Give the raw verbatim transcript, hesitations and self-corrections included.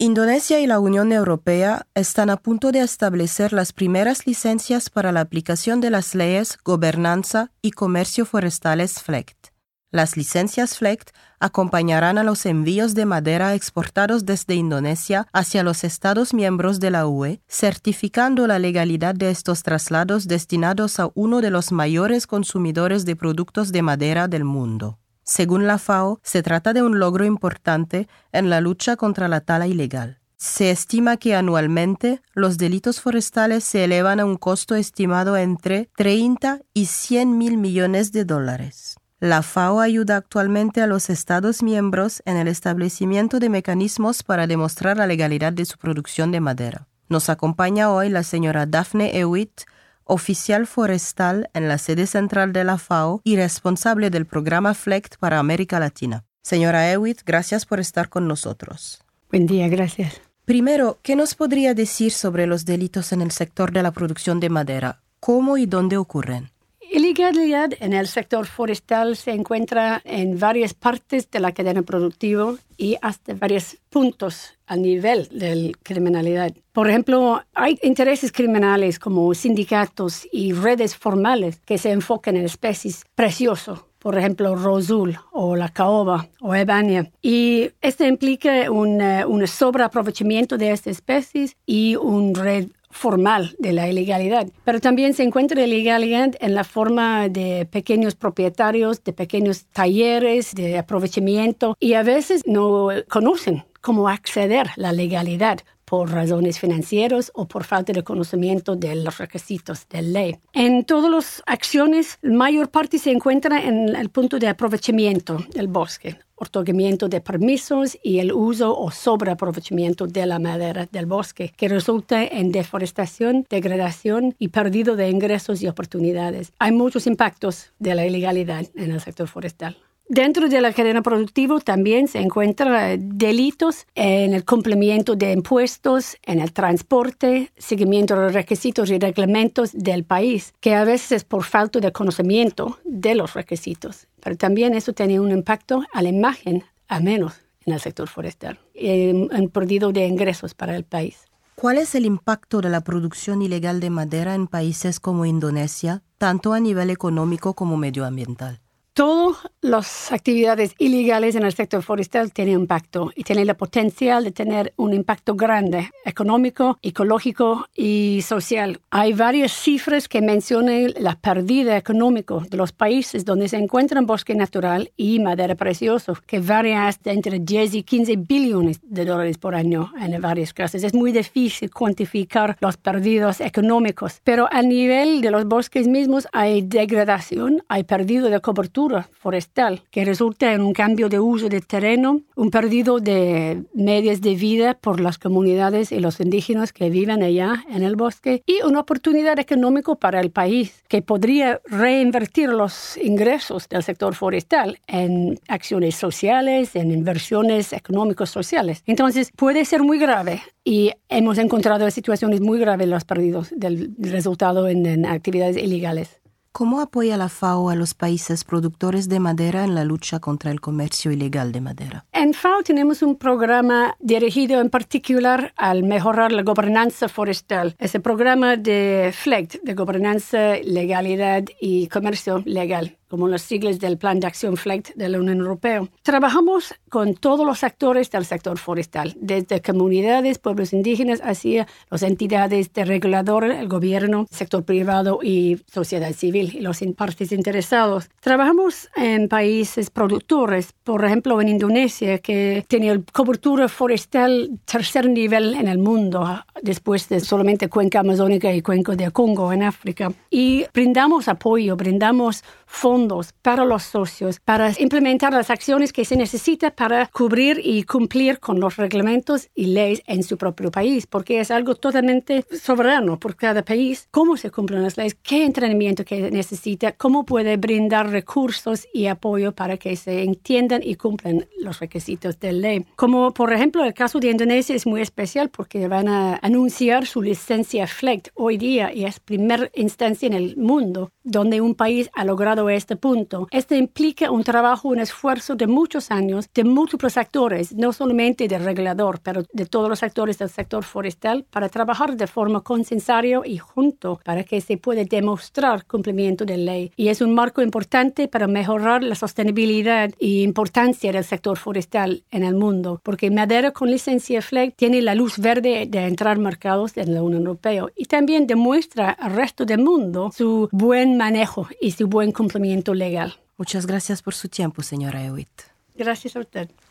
Indonesia y la Unión Europea están a punto de establecer las primeras licencias para la aplicación de las leyes Gobernanza y Comercio Forestales FLEGT. Las licencias FLEGT acompañarán a los envíos de madera exportados desde Indonesia hacia los Estados miembros de la U E, certificando la legalidad de estos traslados destinados a uno de los mayores consumidores de productos de madera del mundo. Según la FAO, se trata de un logro importante en la lucha contra la tala ilegal. Se estima que anualmente los delitos forestales se elevan a un costo estimado entre treinta y cien mil millones de dólares. La FAO ayuda actualmente a los Estados miembros en el establecimiento de mecanismos para demostrar la legalidad de su producción de madera. Nos acompaña hoy la señora Daphne Hewitt, oficial forestal en la sede central de la FAO y responsable del programa FLEGT para América Latina. Señora Hewitt, gracias por estar con nosotros. Buen día, gracias. Primero, ¿qué nos podría decir sobre los delitos en el sector de la producción de madera? ¿Cómo y dónde ocurren? Ilegalidad en el sector forestal se encuentra en varias partes de la cadena productiva y hasta varios puntos a nivel de la criminalidad. Por ejemplo, hay intereses criminales como sindicatos y redes formales que se enfocan en especies preciosas, por ejemplo, rosul o la caoba o ebania. Y esto implica un, un sobreaprovechamiento de estas especies y un red formal de la ilegalidad. Pero también se encuentra ilegalidad en la forma de pequeños propietarios, de pequeños talleres, de aprovechamiento, y a veces no conocen cómo acceder a la legalidad por razones financieras o por falta de conocimiento de los requisitos de ley. En todas las acciones, la mayor parte se encuentra en el punto de aprovechamiento del bosque, otorgamiento de permisos y el uso o sobreaprovechamiento de la madera del bosque, que resulta en deforestación, degradación y pérdida de ingresos y oportunidades. Hay muchos impactos de la ilegalidad en el sector forestal. Dentro de la cadena productiva también se encuentran delitos en el cumplimiento de impuestos, en el transporte, seguimiento de los requisitos y reglamentos del país, que a veces es por falta de conocimiento de los requisitos. Pero también eso tiene un impacto a la imagen, a menos en el sector forestal, en, en perdido de ingresos para el país. ¿Cuál es el impacto de la producción ilegal de madera en países como Indonesia, tanto a nivel económico como medioambiental? Todas las actividades ilegales en el sector forestal tienen impacto y tienen el potencial de tener un impacto grande, económico, ecológico y social. Hay varias cifras que mencionan la pérdida económica de los países donde se encuentran bosque natural y madera preciosa, que varía hasta entre diez y quince billones de dólares por año en varios casos. Es muy difícil cuantificar los perdidos económicos, pero a nivel de los bosques mismos hay degradación, hay pérdida de cobertura forestal, que resulta en un cambio de uso de terreno, un perdido de medios de vida por las comunidades y los indígenas que viven allá en el bosque y una oportunidad económica para el país que podría reinvertir los ingresos del sector forestal en acciones sociales, en inversiones económicas sociales. Entonces puede ser muy grave y hemos encontrado situaciones muy graves los perdidos del resultado en, en actividades ilegales. ¿Cómo apoya la FAO a los países productores de madera en la lucha contra el comercio ilegal de madera? En FAO tenemos un programa dirigido en particular al mejorar la gobernanza forestal. Es el programa de FLEGT, de Gobernanza, Legalidad y Comercio Legal, como las siglas del Plan de Acción FLEGT de la Unión Europea. Trabajamos con todos los actores del sector forestal, desde comunidades, pueblos indígenas, hacia las entidades de regulador, el gobierno, sector privado y sociedad civil, y los partes interesados. Trabajamos en países productores, por ejemplo en Indonesia, que tiene cobertura forestal tercer nivel en el mundo, después de solamente cuenca amazónica y cuenca de Congo en África. Y brindamos apoyo, brindamos fondos para los socios, para implementar las acciones que se necesitan para cubrir y cumplir con los reglamentos y leyes en su propio país, porque es algo totalmente soberano por cada país. ¿Cómo se cumplen las leyes? ¿Qué entrenamiento que necesita? ¿Cómo puede brindar recursos y apoyo para que se entiendan y cumplan los requisitos de ley? Como, por ejemplo, el caso de Indonesia es muy especial porque van a anunciar su licencia FLEGT hoy día y es primera instancia en el mundo donde un país ha logrado esta este punto. Esto implica un trabajo, un esfuerzo de muchos años de múltiples actores, no solamente del regulador, pero de todos los actores del sector forestal, para trabajar de forma consensuaria y junto para que se pueda demostrar cumplimiento de ley. Y es un marco importante para mejorar la sostenibilidad y importancia del sector forestal en el mundo, porque madera con licencia F L E G tiene la luz verde de entrar mercados en la Unión Europea y también demuestra al resto del mundo su buen manejo y su buen cumplimiento legal. Muchas gracias por su tiempo, señora Hewitt. Gracias a usted.